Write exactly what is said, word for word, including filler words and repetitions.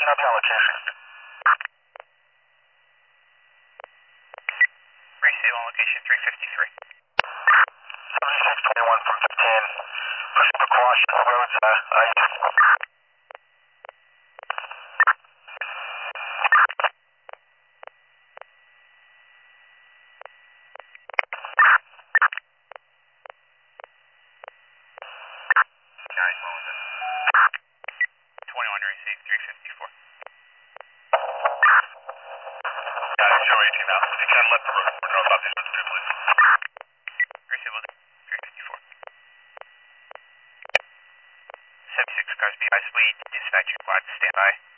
uptown location. Receive on location three fifty-three. seventy-six twenty-one from fifteen. Pacific Washington Roads, uh, ice. Guys, what was it? twenty-one receive three fifty-four. Yeah, show eighteen now. You can let the road know about these ones too, please. Receive was three fifty-four. seventy-six cars be ice. We dispatch required to stand by.